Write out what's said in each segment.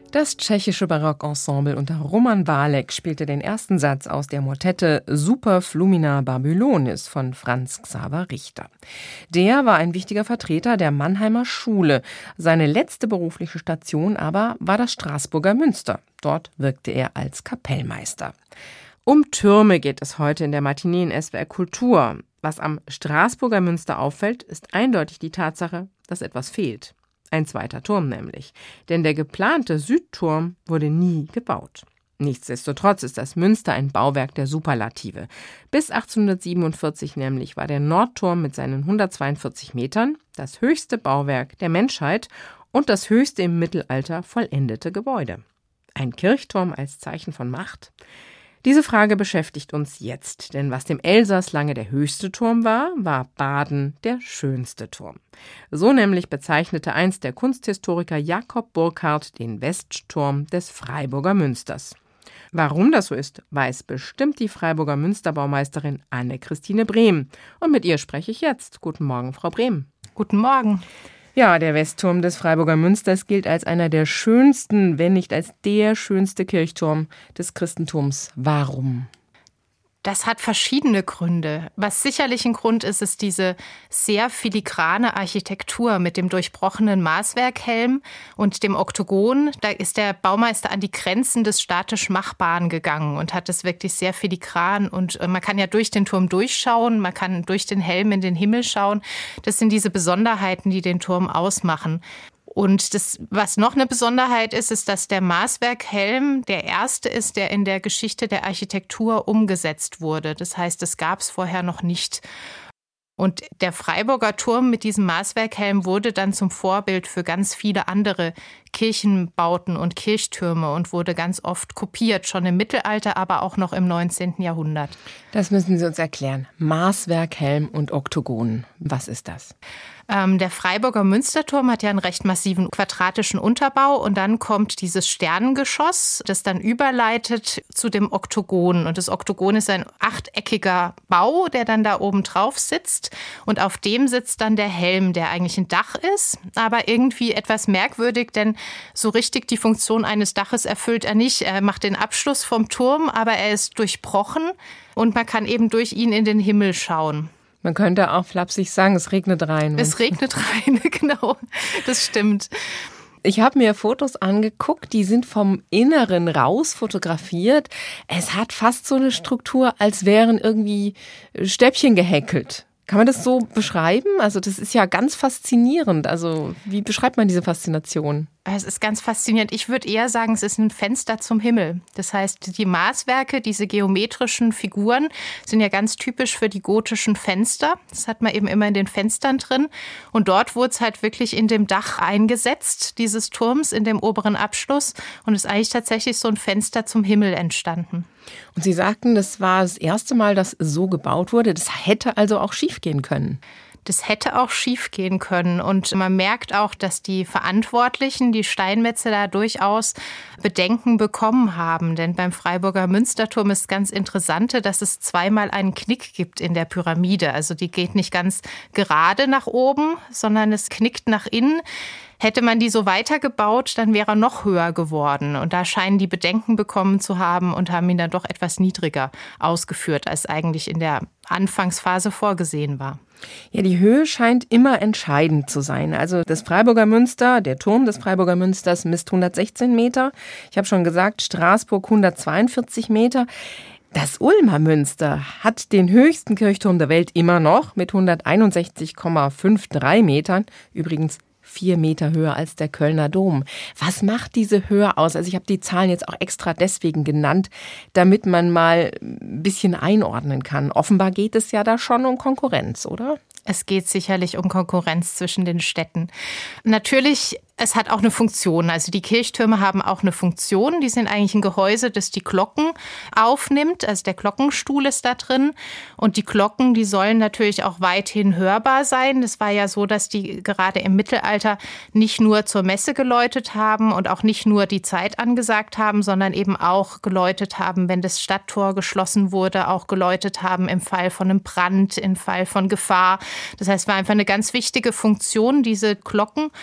Das tschechische Barockensemble unter Roman Válek spielte den ersten Satz aus der Motette Super Flumina Babylonis von Franz Xaver Richter. Der war ein wichtiger Vertreter der Mannheimer Schule. Seine letzte berufliche Station aber war das Straßburger Münster. Dort wirkte er als Kapellmeister. Um Türme geht es heute in der Matinee in SWR Kultur. Was am Straßburger Münster auffällt, ist eindeutig die Tatsache, dass etwas fehlt. Ein zweiter Turm nämlich. Denn der geplante Südturm wurde nie gebaut. Nichtsdestotrotz ist das Münster ein Bauwerk der Superlative. Bis 1847 nämlich war der Nordturm mit seinen 142 Metern das höchste Bauwerk der Menschheit und das höchste im Mittelalter vollendete Gebäude. Ein Kirchturm als Zeichen von Macht? Diese Frage beschäftigt uns jetzt, denn was dem Elsass lange der höchste Turm war, war Baden der schönste Turm. So nämlich bezeichnete einst der Kunsthistoriker Jakob Burckhardt den Westturm des Freiburger Münsters. Warum das so ist, weiß bestimmt die Freiburger Münsterbaumeisterin Anne-Christine Brehm. Und mit ihr spreche ich jetzt. Guten Morgen, Frau Brehm. Guten Morgen. Ja, der Westturm des Freiburger Münsters gilt als einer der schönsten, wenn nicht als der schönste Kirchturm des Christentums. Warum? Das hat verschiedene Gründe. Was sicherlich ein Grund ist, ist diese sehr filigrane Architektur mit dem durchbrochenen Maßwerkhelm und dem Oktogon. Da ist der Baumeister an die Grenzen des statisch Machbaren gegangen und hat es wirklich sehr filigran. Und man kann ja durch den Turm durchschauen, man kann durch den Helm in den Himmel schauen. Das sind diese Besonderheiten, die den Turm ausmachen. Und das, was noch eine Besonderheit ist, ist, dass der Maßwerkhelm der erste ist, der in der Geschichte der Architektur umgesetzt wurde. Das heißt, das gab es vorher noch nicht. Und der Freiburger Turm mit diesem Maßwerkhelm wurde dann zum Vorbild für ganz viele andere Kirchenbauten und Kirchtürme und wurde ganz oft kopiert, schon im Mittelalter, aber auch noch im 19. Jahrhundert. Das müssen Sie uns erklären. Maßwerkhelm und Oktogon. Was ist das? Der Freiburger Münsterturm hat ja einen recht massiven quadratischen Unterbau und dann kommt dieses Sternengeschoss, das dann überleitet zu dem Oktogon. Und das Oktogon ist ein achteckiger Bau, der dann da oben drauf sitzt und auf dem sitzt dann der Helm, der eigentlich ein Dach ist, aber irgendwie etwas merkwürdig, denn so richtig die Funktion eines Daches erfüllt er nicht. Er macht den Abschluss vom Turm, aber er ist durchbrochen und man kann eben durch ihn in den Himmel schauen. Man könnte auch flapsig sagen, es regnet rein. Es regnet rein, genau, das stimmt. Ich habe mir Fotos angeguckt, die sind vom Inneren raus fotografiert. Es hat fast so eine Struktur, als wären irgendwie Stäbchen gehäkelt. Kann man das so beschreiben? Also das ist ja ganz faszinierend. Also wie beschreibt man diese Faszination? Es ist ganz faszinierend. Ich würde eher sagen, es ist ein Fenster zum Himmel. Das heißt, die Maßwerke, diese geometrischen Figuren sind ja ganz typisch für die gotischen Fenster. Das hat man eben immer in den Fenstern drin. Und dort wurde es halt wirklich in dem Dach eingesetzt, dieses Turms, in dem oberen Abschluss. Und es ist eigentlich tatsächlich so ein Fenster zum Himmel entstanden. Und Sie sagten, das war das erste Mal, dass so gebaut wurde. Das hätte also auch schief gehen können. Das hätte auch schief gehen können. Und man merkt auch, dass die Verantwortlichen, die Steinmetze, da durchaus Bedenken bekommen haben. Denn beim Freiburger Münsterturm ist ganz Interessante, dass es zweimal einen Knick gibt in der Pyramide. Also die geht nicht ganz gerade nach oben, sondern es knickt nach innen. Hätte man die so weitergebaut, dann wäre er noch höher geworden. Und da scheinen die Bedenken bekommen zu haben und haben ihn dann doch etwas niedriger ausgeführt, als eigentlich in der Anfangsphase vorgesehen war. Ja, die Höhe scheint immer entscheidend zu sein. Also das Freiburger Münster, der Turm des Freiburger Münsters misst 116 Meter. Ich habe schon gesagt, Straßburg 142 Meter. Das Ulmer Münster hat den höchsten Kirchturm der Welt immer noch mit 161,53 Metern. Übrigens 4 Meter höher als der Kölner Dom. Was macht diese Höhe aus? Also ich habe die Zahlen jetzt auch extra deswegen genannt, damit man mal ein bisschen einordnen kann. Offenbar geht es ja da schon um Konkurrenz, oder? Es geht sicherlich um Konkurrenz zwischen den Städten. Natürlich, es hat auch eine Funktion. Also die Kirchtürme haben auch eine Funktion. Die sind eigentlich ein Gehäuse, das die Glocken aufnimmt. Also der Glockenstuhl ist da drin. Und die Glocken, die sollen natürlich auch weithin hörbar sein. Das war ja so, dass die gerade im Mittelalter nicht nur zur Messe geläutet haben und auch nicht nur die Zeit angesagt haben, sondern eben auch geläutet haben, wenn das Stadttor geschlossen wurde, auch geläutet haben im Fall von einem Brand, im Fall von Gefahr. Das heißt, es war einfach eine ganz wichtige Funktion, diese Glocken.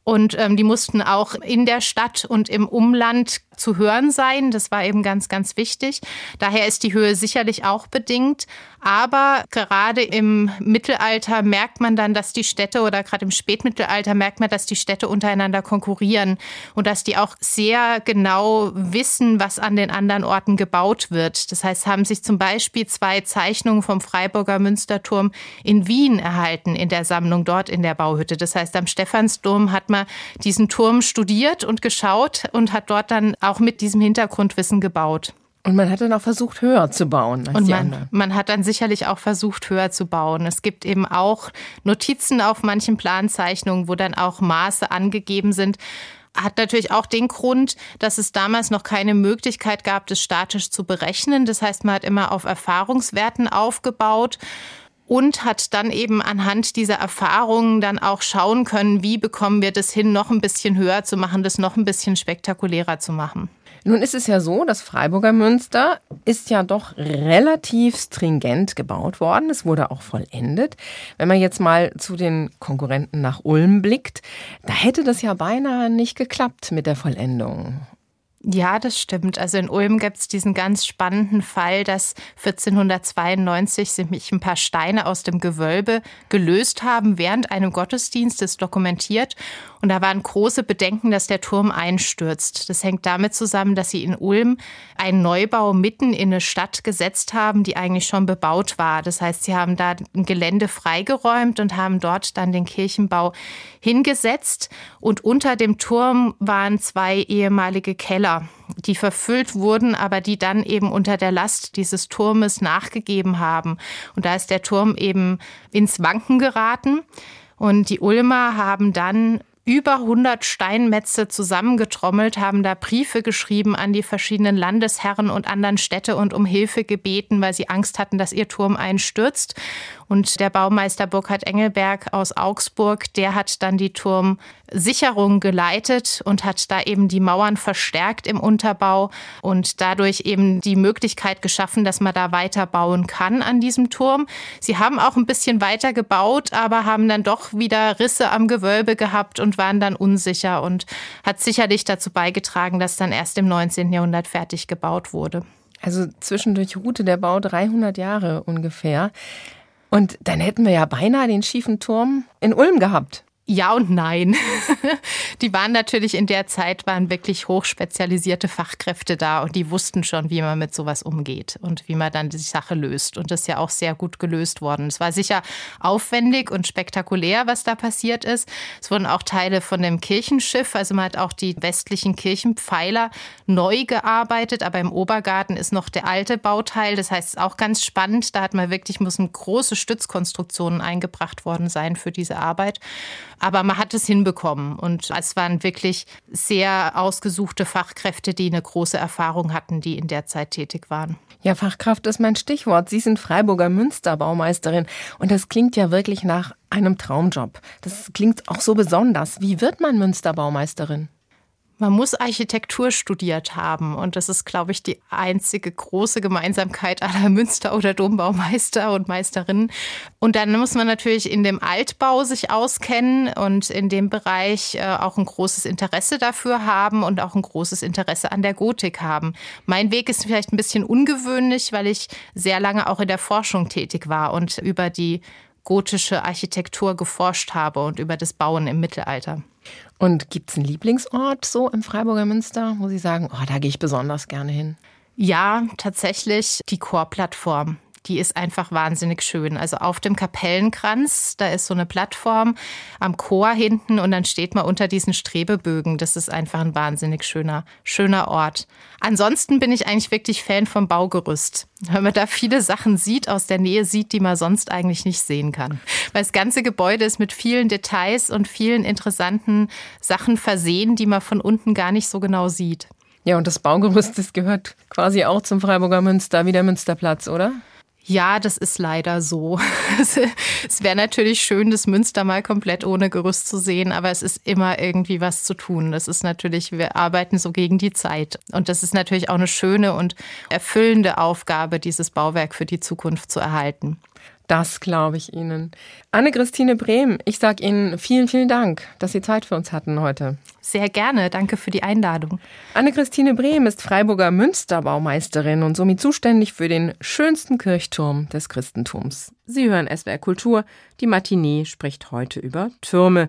Und die mussten auch in der Stadt und im Umland zu hören sein. Das war eben ganz, ganz wichtig. Daher ist die Höhe sicherlich auch bedingt. Aber gerade im Mittelalter merkt man dann, dass die Städte oder gerade im Spätmittelalter merkt man, dass die Städte untereinander konkurrieren und dass die auch sehr genau wissen, was an den anderen Orten gebaut wird. Das heißt, haben sich zum Beispiel 2 Zeichnungen vom Freiburger Münsterturm in Wien erhalten in der Sammlung dort in der Bauhütte. Das heißt, am Stephansdom hat man diesen Turm studiert und geschaut und hat dort dann auch mit diesem Hintergrundwissen gebaut. Und man hat dann auch versucht, höher zu bauen als die anderen. Man hat dann sicherlich auch versucht, höher zu bauen. Es gibt eben auch Notizen auf manchen Planzeichnungen, wo dann auch Maße angegeben sind. Hat natürlich auch den Grund, dass es damals noch keine Möglichkeit gab, das statisch zu berechnen. Das heißt, man hat immer auf Erfahrungswerten aufgebaut und hat dann eben anhand dieser Erfahrungen dann auch schauen können, wie bekommen wir das hin, noch ein bisschen höher zu machen, das noch ein bisschen spektakulärer zu machen. Nun ist es ja so, das Freiburger Münster ist ja doch relativ stringent gebaut worden. Es wurde auch vollendet. Wenn man jetzt mal zu den Konkurrenten nach Ulm blickt, da hätte das ja beinahe nicht geklappt mit der Vollendung. Ja, das stimmt. Also in Ulm gibt es diesen ganz spannenden Fall, dass 1492 sich ein paar Steine aus dem Gewölbe gelöst haben während einem Gottesdienst, das ist dokumentiert. Und da waren große Bedenken, dass der Turm einstürzt. Das hängt damit zusammen, dass sie in Ulm einen Neubau mitten in eine Stadt gesetzt haben, die eigentlich schon bebaut war. Das heißt, sie haben da ein Gelände freigeräumt und haben dort dann den Kirchenbau hingesetzt. Und unter dem Turm waren 2 ehemalige Keller, die verfüllt wurden, aber die dann eben unter der Last dieses Turmes nachgegeben haben. Und da ist der Turm eben ins Wanken geraten. Und die Ulmer haben dann über 100 Steinmetze zusammengetrommelt, haben da Briefe geschrieben an die verschiedenen Landesherren und anderen Städte und um Hilfe gebeten, weil sie Angst hatten, dass ihr Turm einstürzt. Und der Baumeister Burkhard Engelberg aus Augsburg, der hat dann die Turmsicherung geleitet und hat da eben die Mauern verstärkt im Unterbau und dadurch eben die Möglichkeit geschaffen, dass man da weiter bauen kann an diesem Turm. Sie haben auch ein bisschen weiter gebaut, aber haben dann doch wieder Risse am Gewölbe gehabt und waren dann unsicher und hat sicherlich dazu beigetragen, dass dann erst im 19. Jahrhundert fertig gebaut wurde. Also zwischendurch ruhte der Bau 300 Jahre ungefähr. Und dann hätten wir ja beinahe den schiefen Turm in Ulm gehabt. Ja und nein. Die waren natürlich in der Zeit, waren wirklich hochspezialisierte Fachkräfte da und die wussten schon, wie man mit sowas umgeht und wie man dann die Sache löst. Und das ist ja auch sehr gut gelöst worden. Es war sicher aufwendig und spektakulär, was da passiert ist. Es wurden auch Teile von dem Kirchenschiff, also man hat auch die westlichen Kirchenpfeiler neu gearbeitet, aber im Obergarten ist noch der alte Bauteil. Das heißt, es ist auch ganz spannend. Da hat man wirklich, müssen große Stützkonstruktionen eingebracht worden sein für diese Arbeit. Aber man hat es hinbekommen und es waren wirklich sehr ausgesuchte Fachkräfte, die eine große Erfahrung hatten, die in der Zeit tätig waren. Ja, Fachkraft ist mein Stichwort. Sie sind Freiburger Münsterbaumeisterin und das klingt ja wirklich nach einem Traumjob. Das klingt auch so besonders. Wie wird man Münsterbaumeisterin? Man muss Architektur studiert haben und das ist, glaube ich, die einzige große Gemeinsamkeit aller Münster- oder Dombaumeister und Meisterinnen. Und dann muss man natürlich in dem Altbau sich auskennen und in dem Bereich auch ein großes Interesse dafür haben und auch ein großes Interesse an der Gotik haben. Mein Weg ist vielleicht ein bisschen ungewöhnlich, weil ich sehr lange auch in der Forschung tätig war und über die gotische Architektur geforscht habe und über das Bauen im Mittelalter. Und gibt es einen Lieblingsort so im Freiburger Münster, wo Sie sagen, oh, da gehe ich besonders gerne hin? Ja, tatsächlich die Chorplattform. Die ist einfach wahnsinnig schön. Also auf dem Kapellenkranz, da ist so eine Plattform am Chor hinten und dann steht man unter diesen Strebebögen. Das ist einfach ein wahnsinnig schöner Ort. Ansonsten bin ich eigentlich wirklich Fan vom Baugerüst. Wenn man da viele Sachen sieht, aus der Nähe sieht, die man sonst eigentlich nicht sehen kann. Weil das ganze Gebäude ist mit vielen Details und vielen interessanten Sachen versehen, die man von unten gar nicht so genau sieht. Ja, und das Baugerüst, das gehört quasi auch zum Freiburger Münster, wie der Münsterplatz, oder? Ja, das ist leider so. Es wäre natürlich schön, das Münster mal komplett ohne Gerüst zu sehen, aber es ist immer irgendwie was zu tun. Das ist natürlich, wir arbeiten so gegen die Zeit. Und das ist natürlich auch eine schöne und erfüllende Aufgabe, dieses Bauwerk für die Zukunft zu erhalten. Das glaube ich Ihnen. Anne-Christine Brehm, ich sage Ihnen vielen, vielen Dank, dass Sie Zeit für uns hatten heute. Sehr gerne, danke für die Einladung. Anne-Christine Brehm ist Freiburger Münsterbaumeisterin und somit zuständig für den schönsten Kirchturm des Christentums. Sie hören SWR Kultur, die Matinee spricht heute über Türme.